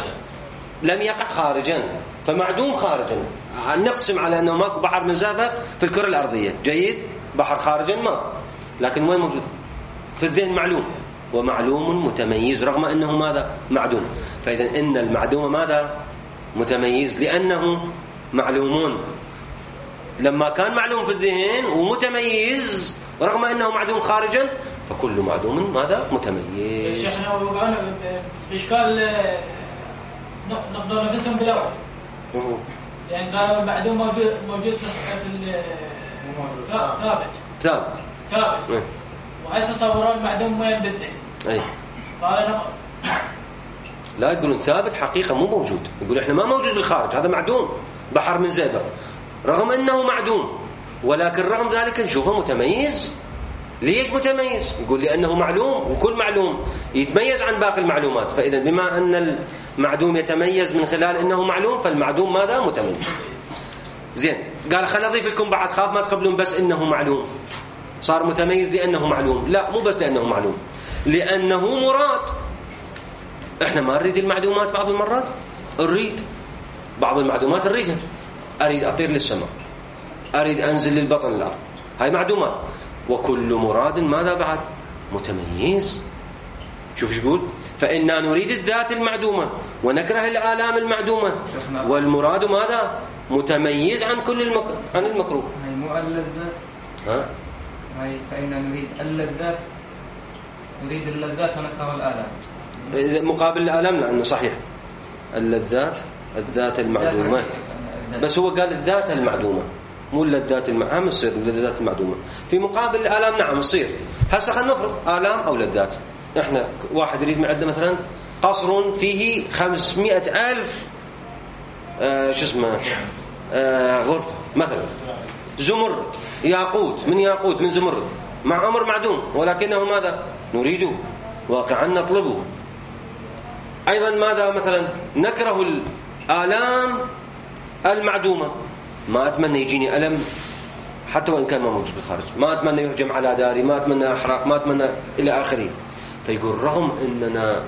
لم يقع خارجا، فمعدوم خارجا. نقسم على انه ماكو بحر من زئبق في الكره الارضيه، جيد، بحر خارجا ما، لكن وين موجود؟ في الذهن معلوم، ومعلوم متميز رغم أنه ماذا؟ معدوم. فإذا إن المعدوم ماذا؟ متميز، لأنه معلومون. لما كان معلوم في الذهن ومتميز رغم أنه معدوم خارجا، فكل معدوم ماذا؟ متميز. شيخنا وقالوا بإشكال نقدر نفسهم بالأول، لأن قالوا المعدوم موجود في ثابت. وهل تصوروا المعدوم وين بالذهن؟ أي. قال لا يقولون ثابت حقيقة مو موجود، يقول إحنا ما موجود بالخارج، هذا معدوم، بحر من زئبق، رغم أنه معدوم، ولكن رغم ذلك نشوفه متميز. ليش متميز؟ يقول لأنه معلوم، وكل معلوم يتميز عن باقي المعلومات. فإذا بما أن المعدوم يتميز من خلال أنه معلوم، فالمعدوم ماذا؟ متميز. زين. قال خلنا نضيف لكم بعد، خاف ما تقبلون بس إنه معلوم صار متميز لأنه معلوم. لا، مو بس لأنه معلوم، لأنه مراد. احنا ما نريد المعدومات بعض المرات، نريد بعض المعدومات، نريدها. أريد أطير للسماء، أريد أنزل للبطن الأرض، هاي معدومات. وكل مراد ماذا بعد؟ متميز. شوف ايش يقول؟ فإنا نريد الذات المعدومة ونكره الآلام المعدومة، والمراد ماذا؟ متميز عن كل عن المكروه. هاي مو اللذات. ها؟ هاي فإنا نريد اللذات، نريد اللذات ونكره الآلام. مقابل الآلام، لأنه صحيح اللذات، الذات المعدومة، بس هو قال الذات المعدومة مو اللذات المعدومة، تصير اللذات المعدومة في مقابل الآلام. نعم تصير. هسه خلينا نفرض آلام أو لذات. احنا واحد يريد معدة مثلا قصر فيه 500,000 غرفة مثلا، زمرد، ياقوت من ياقوت من زمرد، مع أمر معدوم، ولكنه ماذا؟ نريده واقعا نطلبه. أيضا ماذا مثلا؟ نكره الآلام المعدومة. ما أتمنى يجيني ألم حتى وإن كان ما موجود بالخارج، ما أتمنى يهجم على داري، ما أتمنى أحرق، ما أتمنى إلى آخره. فيقول رغم أننا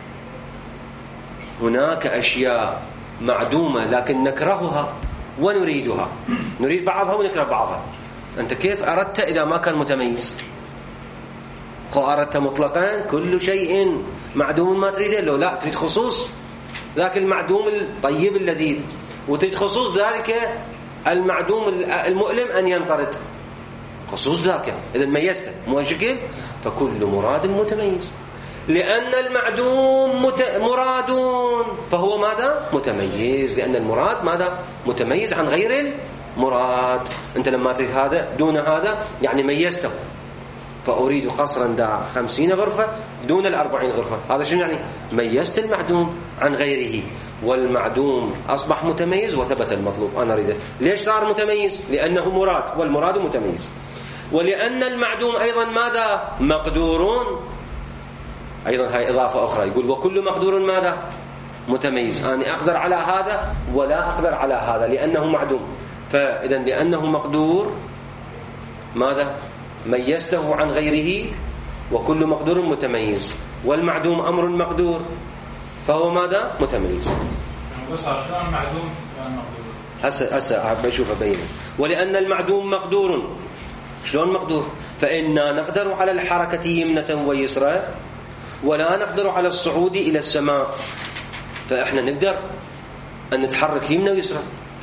هناك أشياء معدومة لكن نكرهها ونريدها، نريد بعضها ونكره بعضها. أنت كيف أردت إذا ما كان متميز؟ أردت مطلقا كل شيء معدوم ما تريده، لو لا تريد خصوص ذاك المعدوم الطيب اللذيذ، وتريد خصوص ذلك المعدوم المؤلم أن ينطرد، خصوص ذاك. إذا ميزته مو شكل، فكل مراد متميز، لأن المعدوم مرادون، فهو ماذا؟ متميز، لأن المراد ماذا؟ متميز عن غير المراد. أنت لما تريد هذا دون هذا يعني ميزته، فأريد قصرا دا 50 غرفة دون 40 غرفة، هذا شنو يعني؟ ميزت المعدوم عن غيره، والمعدوم أصبح متميز وثبت المطلوب أنا أريده. ليش صار متميز؟ لأنه مراد، والمراد متميز. ولأن المعدوم أيضا ماذا؟ مقدورون، أيضا هاي إضافة أخرى، يقول وكل مقدور ماذا؟ متميز. أنا أقدر على هذا ولا أقدر على هذا لأنه معدوم. فإذا لأنه مقدور ماذا؟ ميزته عن غيره، وكل مقدور متميز، والمعدوم أمر مقدور فهو ماذا؟ متميز. شلون معدوم شلون مقدور؟ هسه بشوف أبينه. ولأن المعدوم مقدور. شلون مقدور؟ فإنا نقدر على الحركة يمنة ويسرى ولا نقدر على الصعود إلى السماء. فإحنا نقدر أن نتحرك يمنة ويسرى،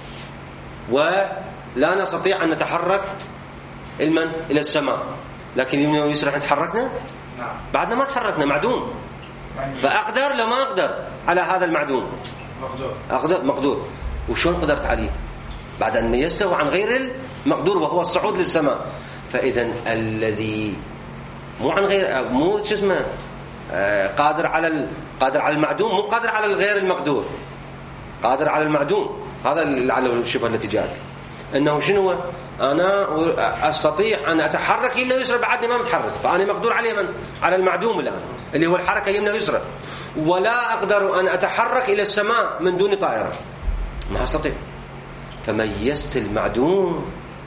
ولا نستطيع أن نتحرك إلى السماء، لكن يمنة ويسرى احنا تحركنا؟ نعم. بعدنا ما تحركنا، معدوم. فأقدر لما أقدر على هذا المعدوم مقدور. وشون قدرت عليه؟ بعد أن ميزته عن غير المقدور وهو الصعود للسماء. فإذا الذي مو عن غير مو شو اسمه قادر على المعدوم، مو قادر على الغير المقدور، قادر على المعدوم. هذا على الشبهة التي جاءتك انه شنو؟ انا استطيع ان اتحرك يمنى ويسرى بعدني ما متحرك، فانا مقدور عليه على المعدوم الان اللي هو الحركه يمنى ويسرى، ولا اقدر ان اتحرك الى السماء من دون طائره، ما استطيع. فميزت المعدوم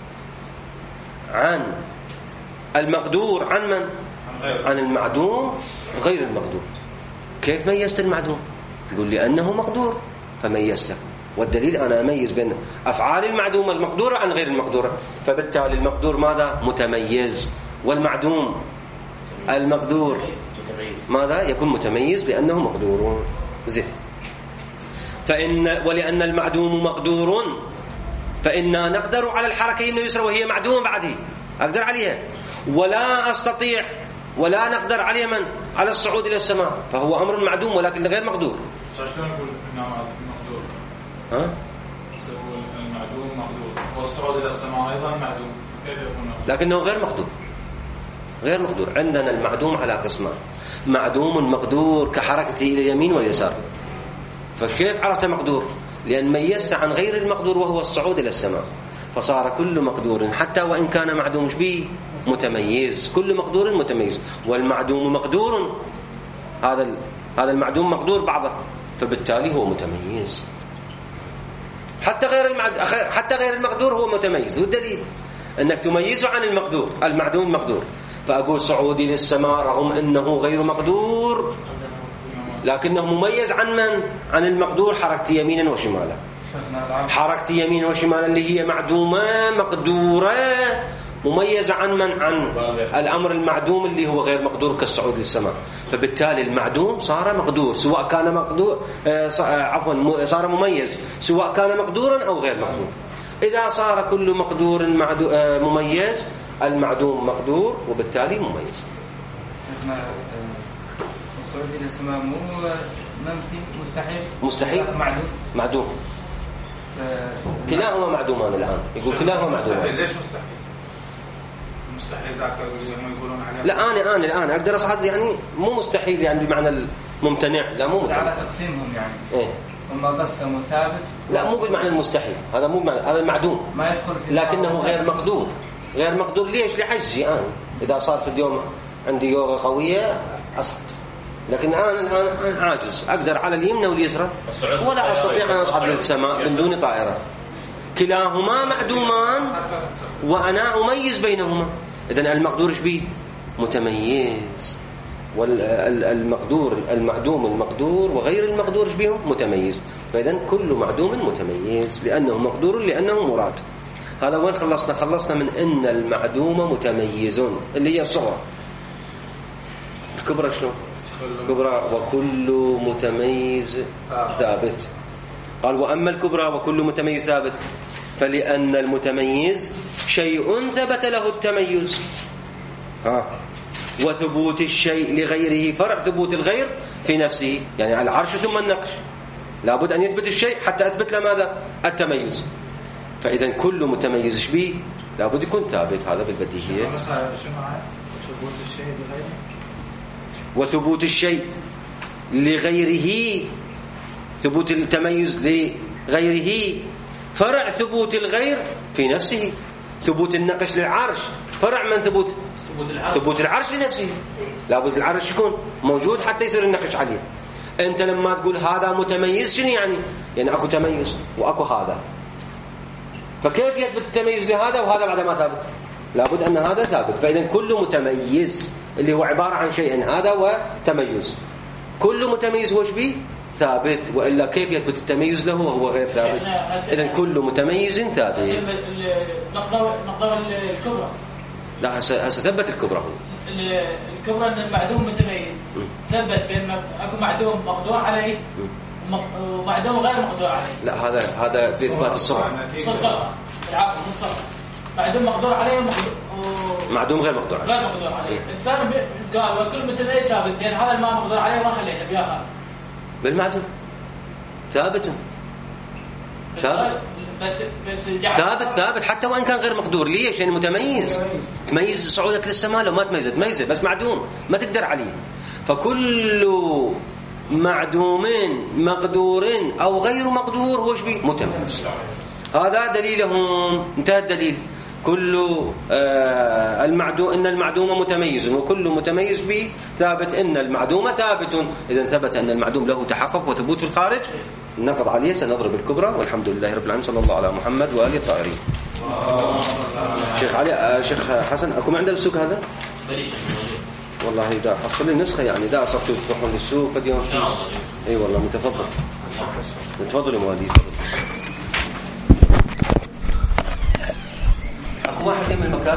عن المقدور عن من؟ عن المعدوم غير المقدور. كيف ميزت المعدوم؟ يقول لأنه مقدور فميزته. والدليل أنا أميز بين أفعال المعدوم المقدورة عن غير المقدورة، فبالتالي المقدور ماذا؟ متميز، والمعدوم المقدور ماذا؟ يكون متميز لأنه مقدور. زين. ولأن المعدوم مقدور فإنا نقدر على الحركة يمنى ويسرى وهي معدومة بعده، أقدر عليها، ولا أستطيع ولا نقدر عليه من؟ على الصعود إلى السماء، فهو أمر معدوم ولكن غير مقدور. شلون نقول إنه مقدور؟ ها؟ نقول المعدوم مقدور والصعود إلى السماء أيضا معدوم، كيف يكون؟ لكنه غير مقدور. غير مقدور. عندنا المعدوم على قسمان: معدوم مقدور كحركته إلى اليمين واليسار. فكيف عرفت مقدور؟ لأن ميزت عن غير المقدور وهو الصعود إلى السماء، فصار كل مقدور حتى وإن كان معدوم به متميز. كل مقدور متميز، والمعدوم مقدور. هذا المعدوم مقدور بعضه، فبالتالي هو متميز. حتى غير المقدور هو متميز. والدليل أنك تميزه عن المقدور. المعدوم مقدور، فأقول صعودي للسماء رغم أنه غير مقدور لكنه مميز عن من؟ عن المقدور. حركتي يمينا وشمالا، حركتي يمينا وشمالا اللي هي معدومة مقدورة، مميزة عن من؟ عن الأمر المعدوم اللي هو غير مقدور كالصعود للسماء. فبالتالي المعدوم صار مقدور سواء كان مقدور صار مميز سواء كان مقدورا أو غير مقدور. إذا صار كل مقدور مميز، المعدوم مقدور وبالتالي مميز. الصعود إلى السماء مو منفي، مستحيل معدوم. كلاهما معدومان الآن. يقول كلاهما معدومان. ليش مستحيل ذاك يقولون عليه؟ لا أنا أقدر أصعد، يعني مو مستحيل يعني بمعنى الممتنع، لا مو ممتنع. على تقسيمهم يعني. إيه؟ وما قسموا ثابت. لا مو بالمعنى المستحيل، هذا مو بمعنى، هذا المعدوم ما يدخل في، لكنه غير مقدور. غير مقدور ليش؟ لعجزي أنا. إذا صار في اليوم عندي يوغا قوية أصعد، لكن الآن عاجز، أقدر على اليمنى واليسرى ولا أستطيع أن أصعد للسماء من دون طائرة. كلاهما معدومان وأنا أميز بينهما. إذن المقدور إيش بيه؟ متميز. والمقدور المعدوم المقدور وغير المقدور إيش بيهم؟ متميز. فإذن كل معدوم متميز لأنه مقدور لأنه مراد. هذا وين خلصنا من أن المعدوم متميز اللي هي الصغرى. الكبرى شنو؟ كبرى وكل متميز ثابت. قال وأما الكبرى وكل متميز ثابت فلأن المتميز شيء ثبت له التميز. وثبوت الشيء لغيره فرع ثبوت الغير في نفسه، يعني على العرش ثم النقش لابد أن يثبت الشيء حتى أثبت له ماذا؟ التميز. فإذا كل متميز به لابد يكون ثابت. هذا بالبديهية. وثبوت الشيء لغيره، ثبوت التميز لغيره فرع ثبوت الغير في نفسه. ثبوت النقش للعرش فرع من ثبوت العرش لنفسه. لابد العرش يكون موجود حتى يصير النقش عليه. أنت لما تقول هذا متميز شنو يعني أكو تميز وأكو هذا، فكيف يثبت التميز لهذا وهذا بعد ما ثابت؟ لابد أن هذا ثابت. فإذا كل متميز اللي هو عبارة عن شيء هذا وتميز، كل متميز هو شبيه ثابت، وإلا كيف يثبت التميز له وهو غير ثابت؟ إذن كل متميز ثابت. نقضى الكبرى، لا هسه ثبت الكبرى. هو الكبرى أن المعدوم متميز، ثبت بأن أكو معدوم مقدور عليه ومعدوم غير مقدور عليه. لا هذا في إثبات الصغر. العفو في الصغر، معدوم مقدور عليه معدوم غير مقدور عليه. الثاني قال وكل متميز ثابت، لأن هذا الماء مقدور عليه ما خليته بياخذ بالمعدوم ثابت ثابت حتى وإن كان غير مقدور. ليش؟ لأنه متميز. تميز صعودك للسماء لو ما تميزه بس معدوم ما تقدر عليه. فكل معدوم مقدور أو غير مقدور هو شبيه متميز. هذا دليلهم، انتهى الدليل. كل المعدوم إن المعدوم متميز وكل متميز به ثابت. إن المعدوم ثابت. إذا ثبت أن المعدوم له تحقق وثبوت في الخارج نقض عليه. سنضرب الكبرى. والحمد لله رب العالمين. صلى الله على محمد وآله الطاهرين. شيخ علي، شيخ حسن، أكو عندنا السوق هذا؟ والله دا حصل لي نسخة يعني دا صرتوا تروحون للسوق فد يوم. اي والله متفضل. تفضلوا مواليد. أكو واحد من المكاتب